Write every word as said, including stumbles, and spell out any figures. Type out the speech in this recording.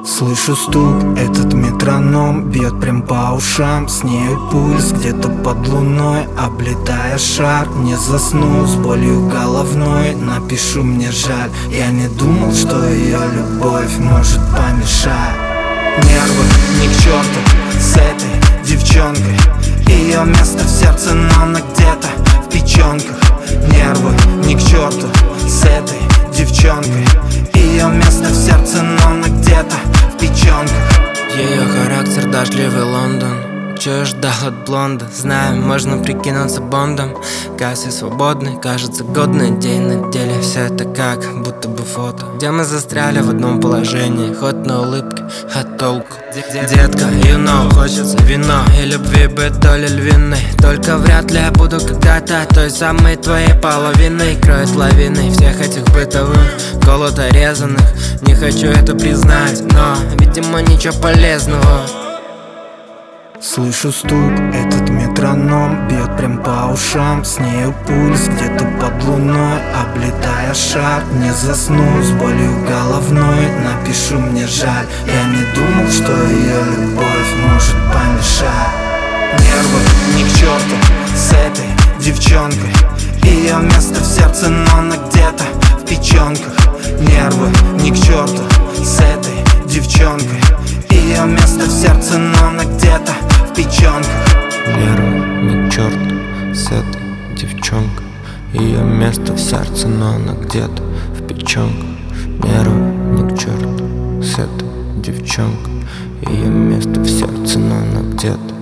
Слышу стук, этот метроном бьет прям по ушам. С нею пульс где-то под луной, облетая шар. Не засну с болью головной, напишу мне жаль. Я не думал, что ее любовь может помешать. Нервы ни к черту с этой девчонкой. Ее место в сердце, но она где-то в печенках. Нервы ни к черту с этой девчонкой. Ее место в сердце, но она где-то в печенках. Ее характер дождливый Лондон. Чего ждал от блонда? Знаю, можно прикинуться Бондом. Кассы свободный, кажется годный день. На деле все это как будто бы фото, где мы застряли в одном положении. Ход на улыбке, а толку? Детка, you know, хочется вино и любви быть долей львиной. Только вряд ли я буду когда-то той самой твоей половиной. Кроет лавиной всех этих бытовых колото-резанных. Не хочу это признать, но, видимо, ничего полезного. Слышу стук, этот метроном бьет прям по ушам. С нею пульс где-то под луной, облетая шар. Не засну с болью головной, напишу мне жаль. Я не думал, что ее любовь может помешать. Нервы ни к черту с этой девчонкой. Ее место в сердце, но она где-то в печенках. Нервы ни к черту с этой девчонкой. Ее место в сердце, но она где-то в печенках. Нервы ни к черту с этой девчонкой. Ее место в сердце, но она где-то в печенках. Нервы ни к черту с этой девчонкой. Ее место в сердце, но она где-то